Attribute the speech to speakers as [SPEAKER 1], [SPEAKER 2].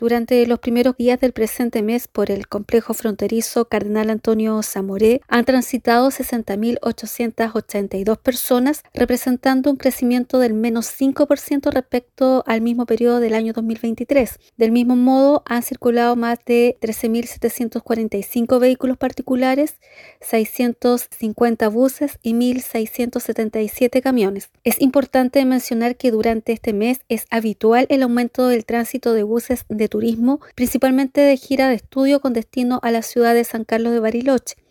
[SPEAKER 1] Durante los primeros días del presente mes por el complejo fronterizo Cardenal Antonio Zamoré han transitado 60.882 personas, representando un crecimiento del menos 5% respecto al mismo periodo del año 2023. Del mismo modo, han circulado más de 13.745 vehículos particulares, 650 buses y 1.677 camiones. Es importante mencionar que durante este mes es habitual el aumento del tránsito de buses de turismo, principalmente de gira de estudio con destino a la ciudad de San Carlos de Bariloche.